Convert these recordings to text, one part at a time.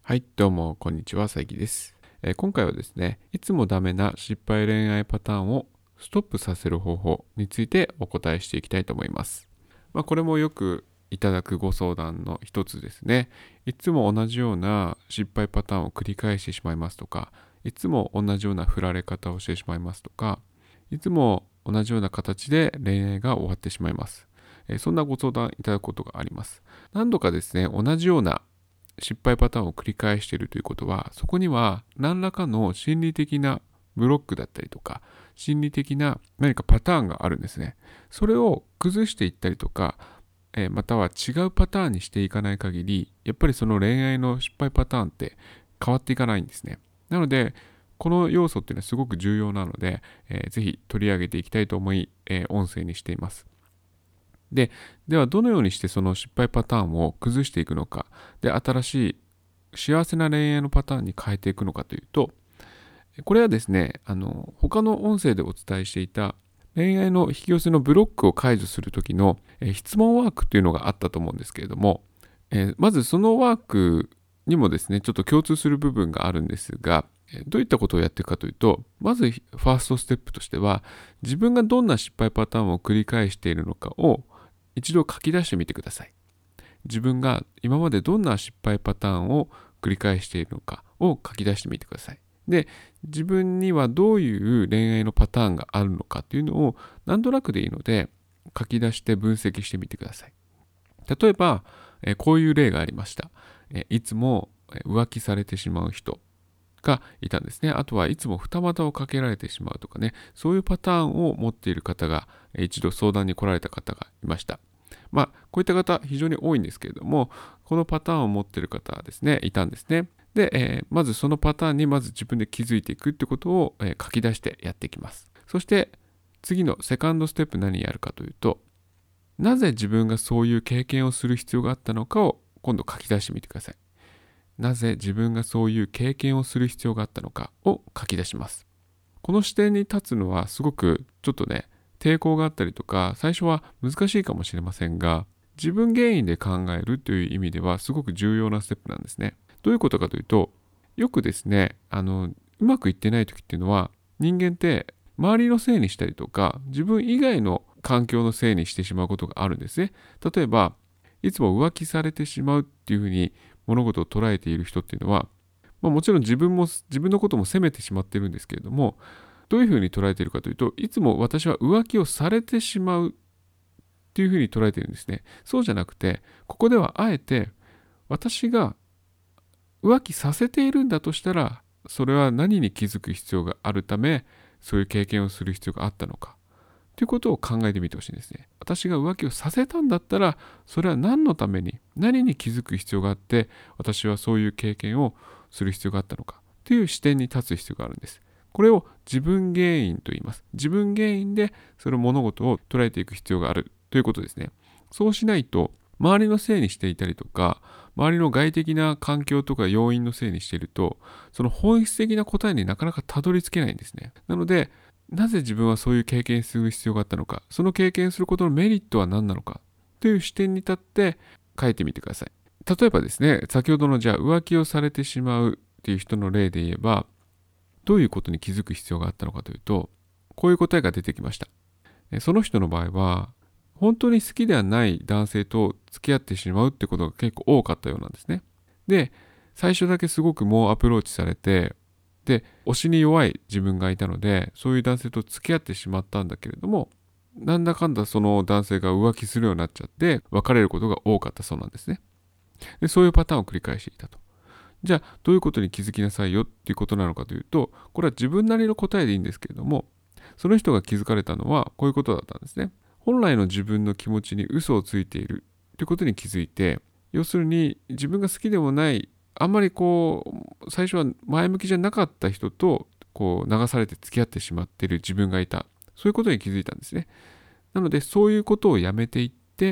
はい、どうも、こんにちは、佐伯です。今回はですね、いつもダメな失敗恋愛パターンをストップさせる方法についてお答えしていきたいと思います。これもよくいただくご相談の一つですね。いつも同じような失敗パターンを繰り返してしまいますとか、いつも同じような振られ方をしてしまいますとか、いつも同じような形で恋愛が終わってしまいます。そんなご相談いただくことがあります。何度かですね、同じような失敗パターンを繰り返しているということは、そこには何らかの心理的なブロックだったりとか、心理的な何かパターンがあるんですね。それを崩していったりとか、または違うパターンにしていかない限り、やっぱりその恋愛の失敗パターンって変わっていかないんですね。なので、この要素っていうのはすごく重要なので、ぜひ取り上げていきたいと思い、音声にしています。ではどのようにしてその失敗パターンを崩していくのか、で、新しい幸せな恋愛のパターンに変えていくのかというと、これはですね、他の音声でお伝えしていた恋愛の引き寄せのブロックを解除する時の、質問ワークというのがあったと思うんですけれども、まずそのワークにもですね、ちょっと共通する部分があるんですが、どういったことをやっていくかというと、まずファーストステップとしては、自分がどんな失敗パターンを繰り返しているのかを一度書き出してみてください。自分が今までどんな失敗パターンを繰り返しているのかを書き出してみてください。で、自分にはどういう恋愛のパターンがあるのかというのをなんとなくでいいので書き出して分析してみてください。例えば、こういう例がありました。いつも浮気されてしまう人がいたんですね。あとはいつも二股をかけられてしまうとかね、そういうパターンを持っている方が一度相談に来られた方がいました。こういった方非常に多いんですけれども、このパターンを持っている方はですね、いたんですね。で、まずそのパターンにまず自分で気づいていくってことを、書き出してやっていきます。そして次のセカンドステップ何やるかというと、なぜ自分がそういう経験をする必要があったのかを今度書き出してみてください。なぜ自分がそういう経験をする必要があったのかを書き出します。この視点に立つのはすごくちょっとね、抵抗があったりとか、最初は難しいかもしれませんが、自分原因で考えるという意味ではすごく重要なステップなんですね。どういうことかというと、よくですね、うまくいってない時っていうのは、人間って周りのせいにしたりとか、自分以外の環境のせいにしてしまうことがあるんですね。例えば、いつも浮気されてしまうっていうふうに物事を捉えている人っていうのは、もちろん自分のことも責めてしまってるんですけれども、どういうふうに捉えているかというと、いつも私は浮気をされてしまうっていうふうに捉えているんですね。そうじゃなくて、ここではあえて私が浮気させているんだとしたら、それは何に気づく必要があるため、そういう経験をする必要があったのか。ということを考えてみてほしいんですね。私が浮気をさせたんだったら、それは何のために、何に気づく必要があって、私はそういう経験をする必要があったのか。という視点に立つ必要があるんです。これを自分原因と言います。自分原因でその物事を捉えていく必要があるということですね。そうしないと、周りのせいにしていたりとか、周りの外的な環境とか要因のせいにしていると、その本質的な答えになかなかたどり着けないんですね。なので、なぜ自分はそういう経験する必要があったのか、その経験することのメリットは何なのかという視点に立って書いてみてください。例えばですね、先ほどのじゃあ浮気をされてしまうっていう人の例で言えば、どういうことに気づく必要があったのかというと、こういう答えが出てきました。その人の場合は、本当に好きではない男性と付き合ってしまうってことが結構多かったようなんですね。で、最初だけすごく猛アプローチされて、で、推しに弱い自分がいたので、そういう男性と付き合ってしまったんだけれども、なんだかんだその男性が浮気するようになっちゃって、別れることが多かったそうなんですね。で、そういうパターンを繰り返していたと。じゃあ、どういうことに気づきなさいよっていうことなのかというと、これは自分なりの答えでいいんですけれども、その人が気づかれたのはこういうことだったんですね。本来の自分の気持ちに嘘をついているということに気づいて、要するに自分が好きでもない、あんまり最初は前向きじゃなかった人と流されて付き合ってしまっている自分がいた。そういうことに気づいたんですね。なので、そういうことをやめていって、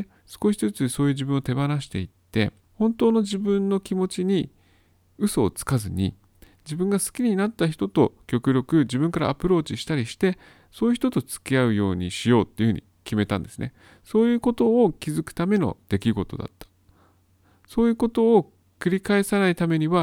少しずつそういう自分を手放していって、本当の自分の気持ちに嘘をつかずに、自分が好きになった人と極力自分からアプローチしたりして、そういう人と付き合うようにしようっていうふうに決めたんですね。そういうことを気づくための出来事だった。そういうことを繰り返さないためには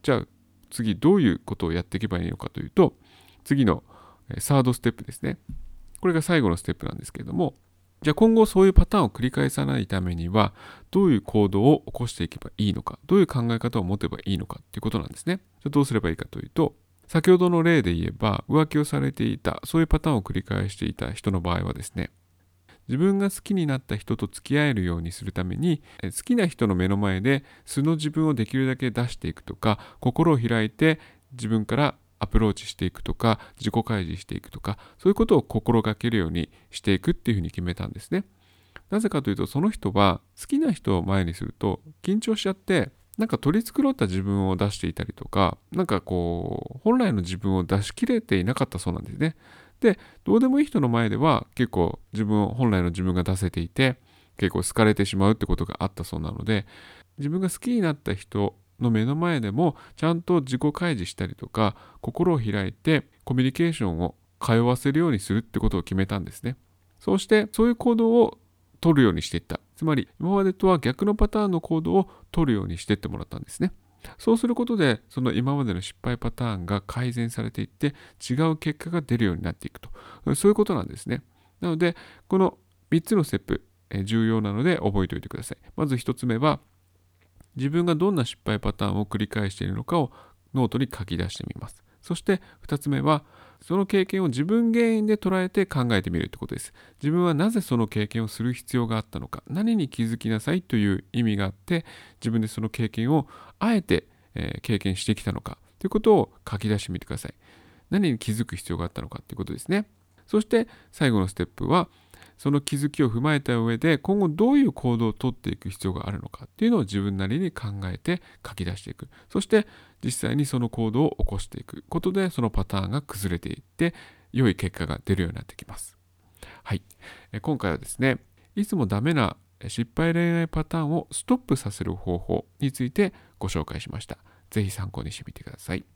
じゃあ次どういうことをやっていけばいいのかというと、次のサードステップですね。これが最後のステップなんですけれども、じゃあ今後そういうパターンを繰り返さないためには、どういう行動を起こしていけばいいのか、どういう考え方を持てばいいのかっていうことなんですね。じゃあどうすればいいかというと、先ほどの例で言えば浮気をされていた、そういうパターンを繰り返していた人の場合はですね、自分が好きになった人と付き合えるようにするために、好きな人の目の前で素の自分をできるだけ出していくとか、心を開いて自分からアプローチしていくとか、自己開示していくとか、そういうことを心がけるようにしていくっていうふうに決めたんですね。なぜかというと、その人は好きな人を前にすると緊張しちゃって、なんか取り繕った自分を出していたりとか、なんか本来の自分を出し切れていなかったそうなんですね。で、どうでもいい人の前では結構本来の自分が出せていて、結構好かれてしまうってことがあったそうなので、自分が好きになった人の目の前でもちゃんと自己開示したりとか、心を開いてコミュニケーションを通わせるようにするってことを決めたんですね。そうしてそういう行動を取るようにしていった。つまり今までとは逆のパターンの行動を取るようにしていってもらったんですね。そうすることで、その今までの失敗パターンが改善されていって、違う結果が出るようになっていくと。そういうことなんですね。なので、この3つのステップ、重要なので覚えておいてください。まず1つ目は、自分がどんな失敗パターンを繰り返しているのかをノートに書き出してみます。そして2つ目は、その経験を自分原因で捉えて考えてみるということです。自分はなぜその経験をする必要があったのか、何に気づきなさいという意味があって、自分でその経験をあえて、経験してきたのかということを書き出してみてください。何に気づく必要があったのかということですね。そして最後のステップは、その気づきを踏まえた上で今後どういう行動をとっていく必要があるのかっていうのを自分なりに考えて書き出していく。そして実際にその行動を起こしていくことで、そのパターンが崩れていって良い結果が出るようになってきます。はい。今回はですね、いつもダメな失敗恋愛パターンをストップさせる方法についてご紹介しました。ぜひ参考にしてみてください。